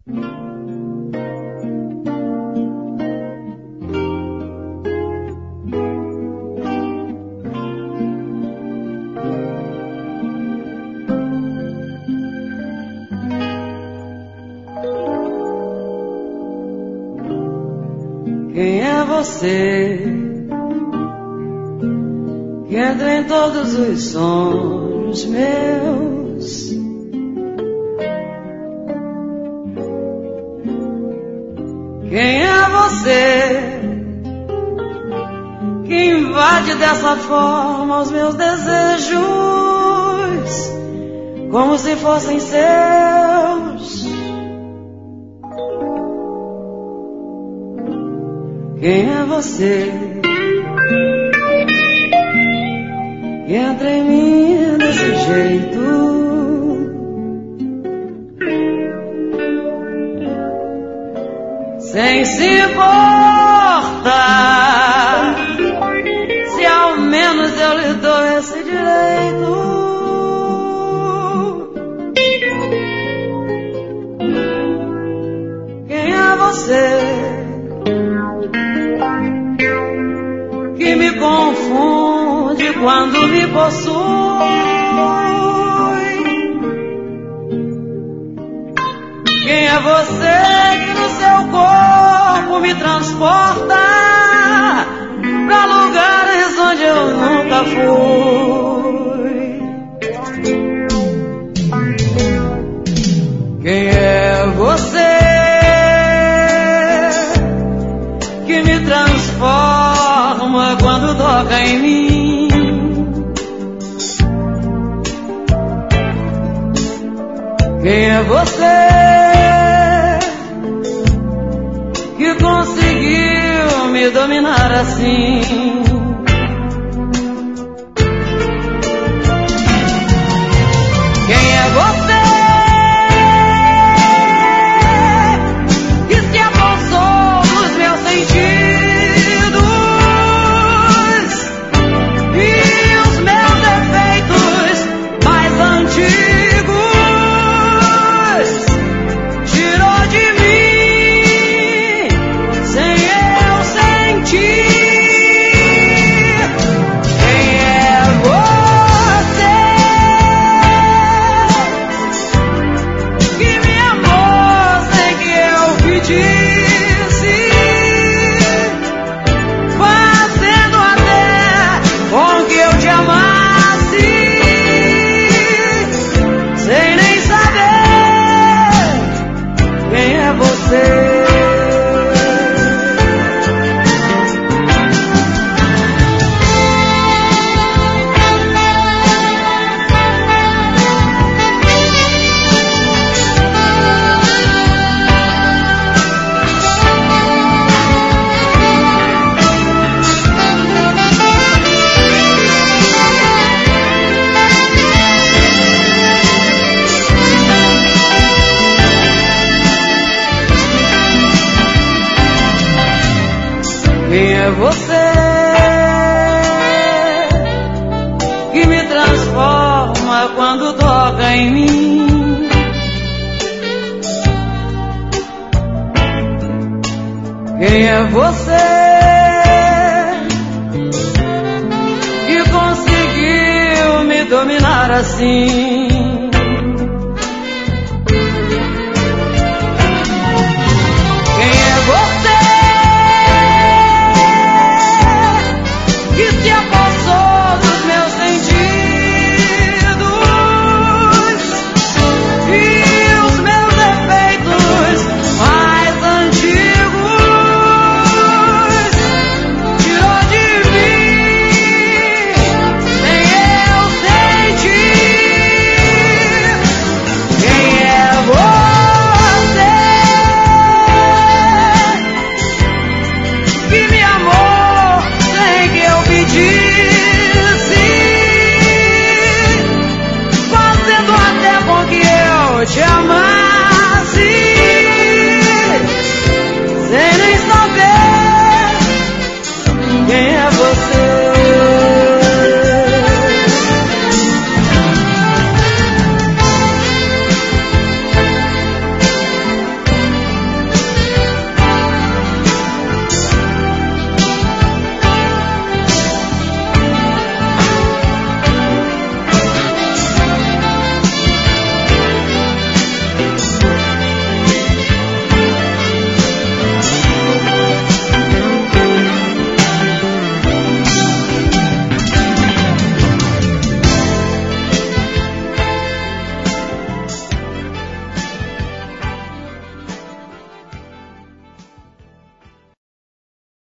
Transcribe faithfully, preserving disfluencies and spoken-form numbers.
Quem é você que entra em todos os sonhos meus? Quem é você que invade dessa forma os meus desejos, como se fossem seus? Quem é você que entra em mim desse jeito, sem se importar se ao menos eu lhe dou esse direito? Quem é você que me confunde quando me possui? Quem é você que no seu corpo me transporta pra lugares onde eu nunca fui? Quem é você que me transforma quando toca em mim? Quem é você que conseguiu me dominar assim? Quem é você que se apossou dos meus sentidos e os meus defeitos mais antigos tirou de mim sem eu sentir? Quem é você que me amou sem que eu pedisse, fazendo até com que eu te amasse, sem nem saber quem é você? Quem é você que me transforma quando toca em mim? Quem é você que conseguiu me dominar assim?